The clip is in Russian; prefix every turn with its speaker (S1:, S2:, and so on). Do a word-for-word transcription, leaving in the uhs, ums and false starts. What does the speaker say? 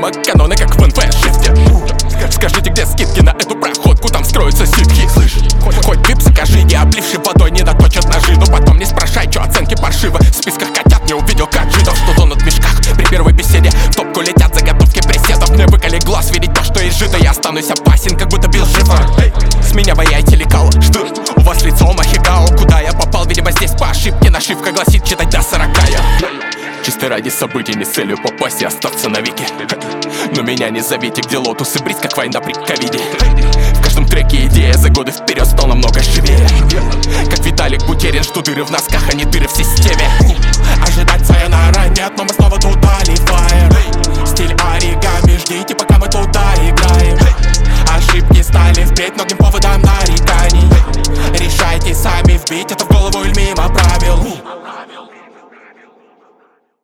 S1: Прямо каноны, как в эн вэ шесть. Скажите, где скидки на эту проходку, там скроются ситхи. Слышь, хоть вип закажи, и обливший водой не доточат ножи. Но потом не спрашай, чё оценки паршивы. В списках котят не увидел, как жидов, что тонут в мешках. При первой беседе в топку летят заготовки преседов. Мне выколи глаз видеть то, что изжито. Я останусь опасен, как будто бил живо. С меня ваяйте лекало, что у вас лицо махигао. Куда я попал, видимо здесь по ошибке. Нашивка гласит читать до сорока. Я чисто ради событий, не с целью попасть и остаться навеки. Но меня не зовите, где лотус и бриз, как война при ковиде. В каждом треке идея за годы вперед стал намного живее. Как Виталик Бутерин, что дыры в носках, а не дыры в системе. Ожидать сайонара, нет, но мы